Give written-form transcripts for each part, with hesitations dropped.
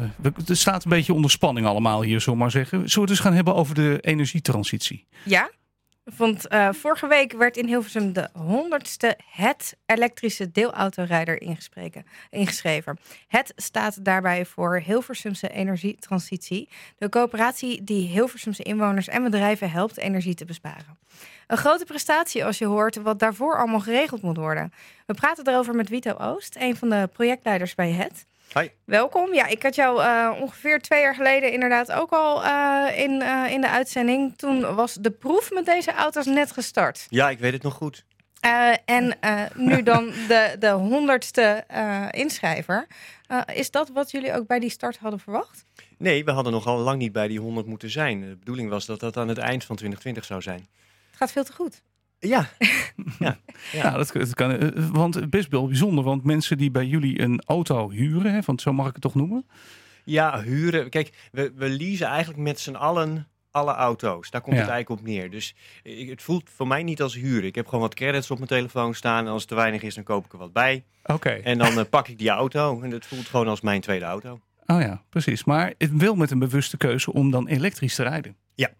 het staat een beetje onder spanning allemaal hier, zullen we maar zeggen. Zullen we het eens gaan hebben over de energietransitie? Ja, want vorige week werd in Hilversum de 100ste Het elektrische deelautorijder ingeschreven. Het staat daarbij voor Hilversumse energietransitie. De coöperatie die Hilversumse inwoners en bedrijven helpt energie te besparen. Een grote prestatie als je hoort wat daarvoor allemaal geregeld moet worden. We praten erover met Wito Oost, een van de projectleiders bij Het. Hi. Welkom. Ja, ik had jou ongeveer 2 jaar geleden inderdaad ook al in de uitzending. Toen was de proef met deze auto's net gestart. Ja, ik weet het nog goed. Nu dan de 100ste inschrijver. Is dat wat jullie ook bij die start hadden verwacht? Nee, we hadden nogal lang niet bij die 100 moeten zijn. De bedoeling was dat dat aan het eind van 2020 zou zijn. Het gaat veel te goed. Ja. Ja, dat kan. Want best wel bijzonder. Want mensen die bij jullie een auto huren, hè, want zo mag ik het toch noemen? Ja, huren. Kijk, we leasen eigenlijk met z'n allen alle auto's. Daar komt het eigenlijk op neer. Dus het voelt voor mij niet als huren. Ik heb gewoon wat credits op mijn telefoon staan. En als het te weinig is, dan koop ik er wat bij. Oké. En dan pak ik die auto. En het voelt gewoon als mijn tweede auto. Oh ja, precies. Maar het wil met een bewuste keuze om dan elektrisch te rijden. Ja.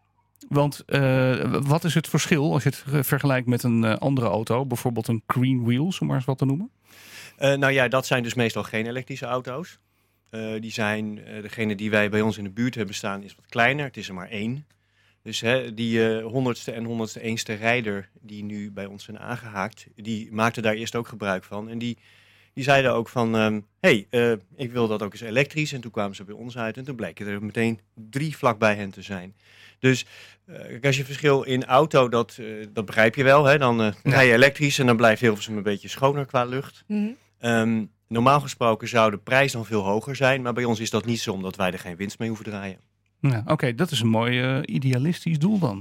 Want wat is het verschil als je het vergelijkt met een andere auto? Bijvoorbeeld een Green Wheel, om maar eens wat te noemen. Nou ja, dat zijn dus meestal geen elektrische auto's. Die zijn, degene die wij bij ons in de buurt hebben staan, is wat kleiner. Het is er maar 1. Dus die 100ste en 101ste rijder die nu bij ons zijn aangehaakt, die maakte daar eerst ook gebruik van. En die zeiden ook van, ik wil dat ook eens elektrisch. En toen kwamen ze bij ons uit en toen bleken er meteen 3 vlakbij hen te zijn. Dus als je verschil in auto, dat begrijp je wel. Hè? Dan rij je elektrisch en dan blijft Hilversum een beetje schoner qua lucht. Mm-hmm. Normaal gesproken zou de prijs dan veel hoger zijn. Maar bij ons is dat niet zo, omdat wij er geen winst mee hoeven te draaien. Ja, Oké, dat is een mooi idealistisch doel dan.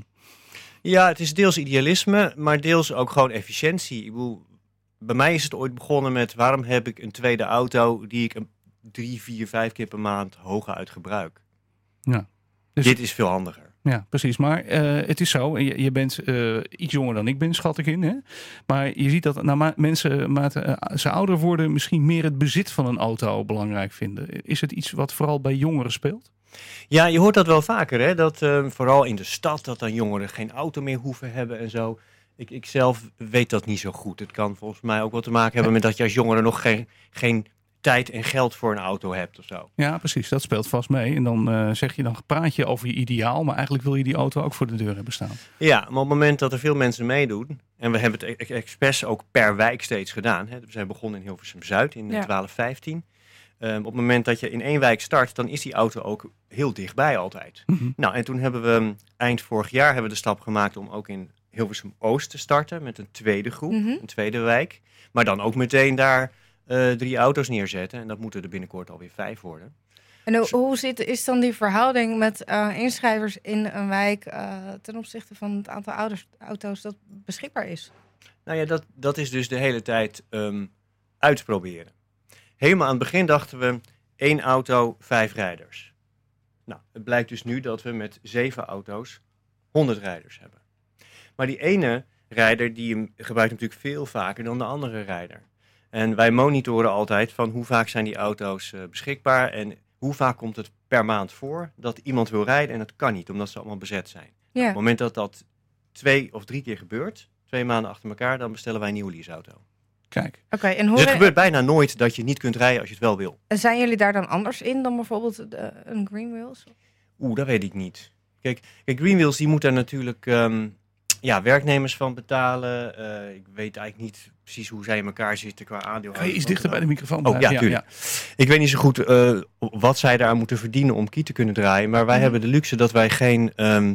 Ja, het is deels idealisme, maar deels ook gewoon efficiëntie. Ik bedoel, bij mij is het ooit begonnen met waarom heb ik een tweede auto die ik 3, 4, 5 keer per maand hooguit gebruik. Ja. Dus dit is veel handiger. Ja, precies. Maar het is zo, je bent iets jonger dan ik ben, schat ik in. Hè? Maar je ziet dat mensen ze ouder worden misschien meer het bezit van een auto belangrijk vinden. Is het iets wat vooral bij jongeren speelt? Ja, je hoort dat wel vaker. Hè? Dat vooral in de stad, dat dan jongeren geen auto meer hoeven hebben en zo. Ik zelf weet dat niet zo goed. Het kan volgens mij ook wel te maken hebben met dat je als jongere nog geen tijd en geld voor een auto hebt of zo. Ja, precies. Dat speelt vast mee. En dan praat je over je ideaal, maar eigenlijk wil je die auto ook voor de deur hebben staan. Ja, maar op het moment dat er veel mensen meedoen, en we hebben het expres ook per wijk steeds gedaan. Hè? We zijn begonnen in Hilversum-Zuid in 1215. Op het moment dat je in 1 wijk start, dan is die auto ook heel dichtbij altijd. Mm-hmm. Nou, en toen hebben we eind vorig jaar de stap gemaakt om ook in Hilversum-Oost te starten met een tweede groep, een tweede wijk. Maar dan ook meteen daar 3 auto's neerzetten. En dat moeten er binnenkort alweer 5 worden. En hoe is dan die verhouding met inschrijvers in een wijk ten opzichte van het aantal auto's dat beschikbaar is? Nou ja, dat is dus de hele tijd uitproberen. Helemaal aan het begin dachten we 1 auto, 5 rijders. Nou, het blijkt dus nu dat we met 7 auto's 100 rijders hebben. Maar die ene rijder die hem gebruikt natuurlijk veel vaker dan de andere rijder. En wij monitoren altijd van hoe vaak zijn die auto's beschikbaar en hoe vaak komt het per maand voor dat iemand wil rijden en dat kan niet, omdat ze allemaal bezet zijn. Ja. Op het moment dat dat 2 of 3 keer gebeurt, 2 maanden achter elkaar, dan bestellen wij een nieuwe leaseauto. Kijk. En dus het gebeurt bijna nooit dat je niet kunt rijden als je het wel wil. En zijn jullie daar dan anders in dan bijvoorbeeld een Green Wheels? Dat weet ik niet. Kijk, Green Wheels die moet daar natuurlijk werknemers van betalen. Ik weet eigenlijk niet precies hoe zij in elkaar zitten qua aandeel. Kan je iets dichter bij de microfoon blijven? Ja, tuurlijk. Ja. Ik weet niet zo goed wat zij daar moeten verdienen om Kiet te kunnen draaien. Maar wij hebben de luxe dat wij geen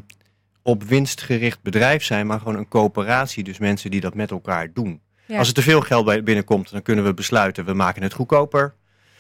op winst gericht bedrijf zijn, maar gewoon een coöperatie. Dus mensen die dat met elkaar doen. Ja. Als er te veel geld binnenkomt, dan kunnen we besluiten, we maken het goedkoper.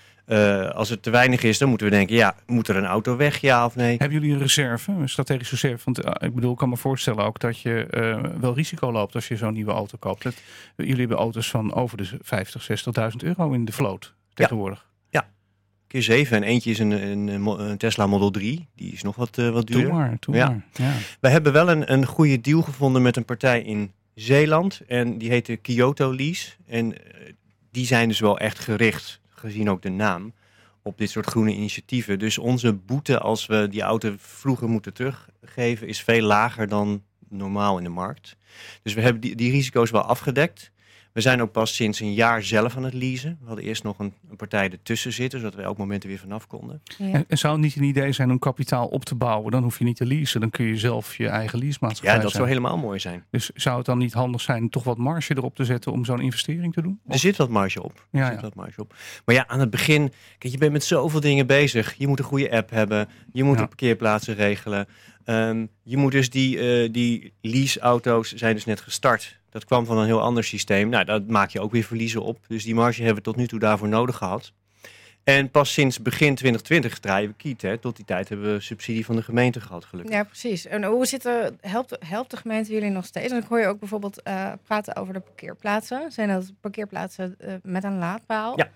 Als het te weinig is, dan moeten we denken, moet er een auto weg, ja of nee? Hebben jullie een reserve, een strategische reserve? Want ik kan me voorstellen ook dat je wel risico loopt als je zo'n nieuwe auto koopt. Jullie hebben auto's van over de 50.000, 60.000 euro in de vloot tegenwoordig. Ja, keer 7 en eentje is een Tesla Model 3. Die is nog wat duurder. Doe maar. Ja. We hebben wel een goede deal gevonden met een partij in Zeeland. En die heet de Kyoto Lease. En die zijn dus wel echt gericht, gezien ook de naam, op dit soort groene initiatieven. Dus onze boete als we die auto vroeger moeten teruggeven is veel lager dan normaal in de markt. Dus we hebben die risico's wel afgedekt. We zijn ook pas sinds een jaar zelf aan het leasen. We hadden eerst nog een partij ertussen zitten, zodat we elk moment er weer vanaf konden. Ja. En zou het niet een idee zijn om kapitaal op te bouwen? Dan hoef je niet te leasen. Dan kun je zelf je eigen leasemaatschappij Ja, dat zijn. zou helemaal mooi zijn. Dus zou het dan niet handig zijn toch wat marge erop te zetten om zo'n investering te doen? Er zit wat marge op. Ja, Er zit ja. wat marge op. Maar ja, aan het begin, kijk, je bent met zoveel dingen bezig. Je moet een goede app hebben. Je moet Ja. de parkeerplaatsen regelen. Je moet dus die leaseauto's zijn dus net gestart. Dat kwam van een heel ander systeem. Nou, daar maak je ook weer verliezen op. Dus die marge hebben we tot nu toe daarvoor nodig gehad. En pas sinds begin 2020 draaien we kiet. Hè. Tot die tijd hebben we subsidie van de gemeente gehad, gelukkig. Ja, precies. En hoe helpt de gemeente jullie nog steeds? En dan hoor je ook bijvoorbeeld praten over de parkeerplaatsen. Zijn dat parkeerplaatsen met een laadpaal? Ja.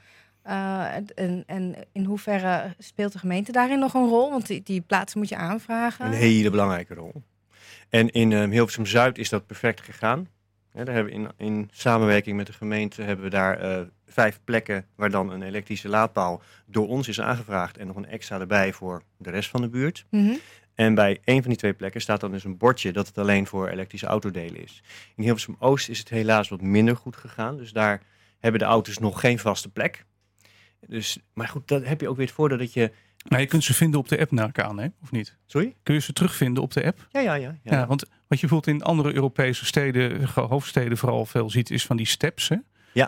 En in hoeverre speelt de gemeente daarin nog een rol? Want die plaatsen moet je aanvragen. Een hele belangrijke rol. En in Hilversum Zuid is dat perfect gegaan. Daar hebben we in samenwerking met de gemeente hebben we daar 5 plekken waar dan een elektrische laadpaal door ons is aangevraagd en nog een extra erbij voor de rest van de buurt. Mhm. En bij een van die 2 plekken staat dan dus een bordje dat het alleen voor elektrische autodelen is. In Hilversum Oost is het helaas wat minder goed gegaan. Dus daar hebben de auto's nog geen vaste plek. Dus, maar goed, dan heb je ook weer het voordeel dat je... Maar je kunt ze vinden op de app naar elkaar, hè? Of niet? Sorry? Kun je ze terugvinden op de app? Ja. Ja, want wat je bijvoorbeeld in andere Europese steden, hoofdsteden vooral veel ziet, is van die steps. Hè? Ja.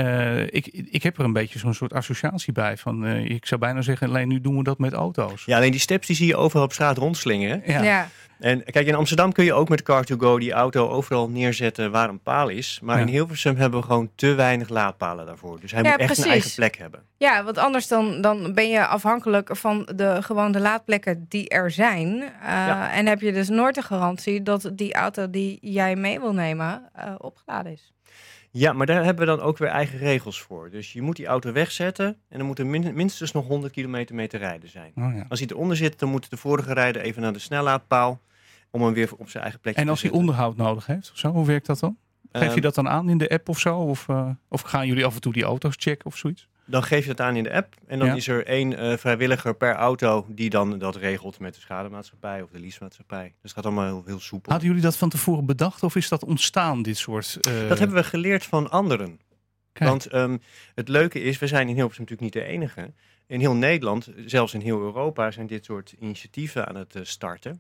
Ik heb er een beetje zo'n soort associatie bij. Van, ik zou bijna zeggen, alleen nu doen we dat met auto's. Ja, alleen die steps die zie je overal op straat rondslingeren. Ja. Ja. En kijk, in Amsterdam kun je ook met Car2Go die auto overal neerzetten waar een paal is. Maar Ja. in Hilversum hebben we gewoon te weinig laadpalen daarvoor. Dus hij Ja, moet echt precies. een eigen plek hebben. Ja, want anders dan ben je afhankelijk van de laadplekken die er zijn. Ja. En heb je dus nooit de garantie dat die auto die jij mee wil nemen opgeladen is. Ja, maar daar hebben we dan ook weer eigen regels voor. Dus je moet die auto wegzetten en dan moet er minstens nog 100 kilometer mee te rijden zijn. Oh, ja. Als hij eronder zit, dan moet de vorige rijder even naar de snellaadpaal om hem weer op zijn eigen plekje En als te hij zetten. onderhoud nodig heeft, of zo, hoe werkt dat dan? Geef je dat dan aan in de app of zo? Of gaan jullie af en toe die auto's checken of zoiets? Dan geef je dat aan in de app en dan Ja. is er 1 vrijwilliger per auto die dan dat regelt met de schademaatschappij of de leasemaatschappij. Dus het gaat allemaal heel soepel. Hadden jullie dat van tevoren bedacht of is dat ontstaan, dit soort... Dat hebben we geleerd van anderen. Kijk. Want het leuke is, we zijn in Hilversum natuurlijk niet de enige. In heel Nederland, zelfs in heel Europa, zijn dit soort initiatieven aan het starten.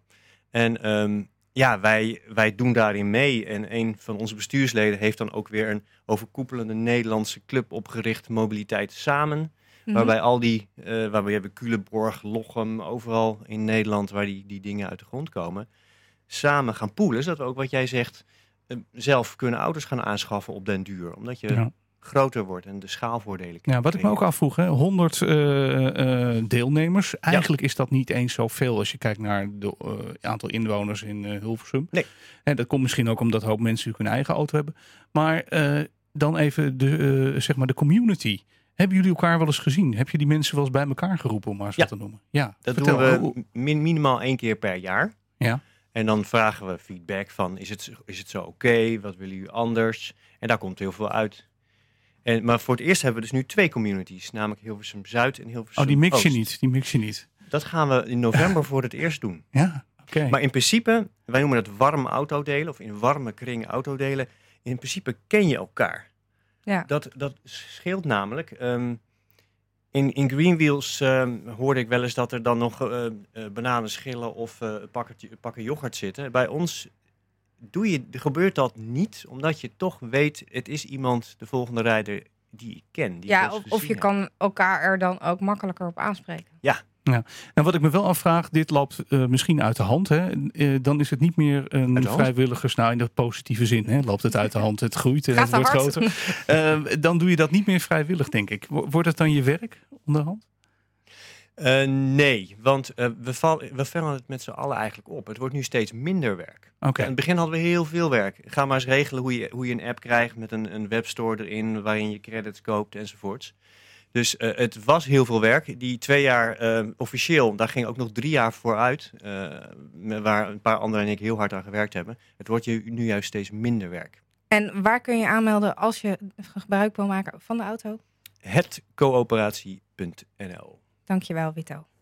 En wij doen daarin mee. En een van onze bestuursleden heeft dan ook weer een overkoepelende Nederlandse club opgericht, Mobiliteit Samen. Mhm. Waarbij waar we hebben Culemborg, Lochem, overal in Nederland waar die dingen uit de grond komen, samen gaan poelen. Zodat we ook wat jij zegt, zelf kunnen auto's gaan aanschaffen op den duur. Omdat je Ja. groter wordt en de schaalvoordelen Ja, wat ik me ook afvroeg, hè, 100 deelnemers. Eigenlijk is dat niet eens zoveel als je kijkt naar het aantal inwoners in Hilversum. Nee. En dat komt misschien ook omdat een hoop mensen hun eigen auto hebben. Maar dan even zeg maar de community. Hebben jullie elkaar wel eens gezien? Heb je die mensen wel eens bij elkaar geroepen, om maar eens Ja. wat te noemen? Ja, Dat vertel. doen we minimaal 1 keer per jaar. Ja. En dan vragen we feedback van, is het zo oké? Wat willen jullie anders? En daar komt heel veel uit. Maar voor het eerst hebben we dus nu 2 communities. Namelijk Hilversum Zuid en Hilversum Oh, die mix je Oost. niet. Die mix je niet. Dat gaan we in november voor het eerst doen. Ja, oké. Maar in principe, wij noemen dat warm autodelen. Of in warme kring autodelen. In principe ken je elkaar. Ja. Dat scheelt namelijk. In Greenwheels hoorde ik wel eens dat er dan nog bananenschillen of pakken yoghurt zitten. Bij ons gebeurt dat niet, omdat je toch weet, het is iemand, de volgende rijder, die ik ken. Die ik Ja, wel eens of je gezien kan elkaar er dan ook makkelijker op aanspreken. Nou, wat ik me wel afvraag, dit loopt misschien uit de hand. Hè? Dan is het niet meer een Uit de hand? vrijwilligers, nou in de positieve zin. Hè? Loopt het uit de hand, het groeit en Gaat het wordt te hard. groter. Dan doe je dat niet meer vrijwillig, denk ik. Wordt het dan je werk onderhand? Nee, want we vallen het met z'n allen eigenlijk op. Het wordt nu steeds minder werk. Oké. In het begin hadden we heel veel werk. Ga maar eens regelen hoe je een app krijgt met een webstore erin, waarin je credits koopt enzovoorts. Dus het was heel veel werk. Die 2 jaar officieel, daar ging ook nog 3 jaar voor uit. Waar een paar anderen en ik heel hard aan gewerkt hebben. Het wordt je nu juist steeds minder werk. En waar kun je aanmelden als je gebruik wil maken van de auto? Hetcoöperatie.nl Dankjewel, Wito.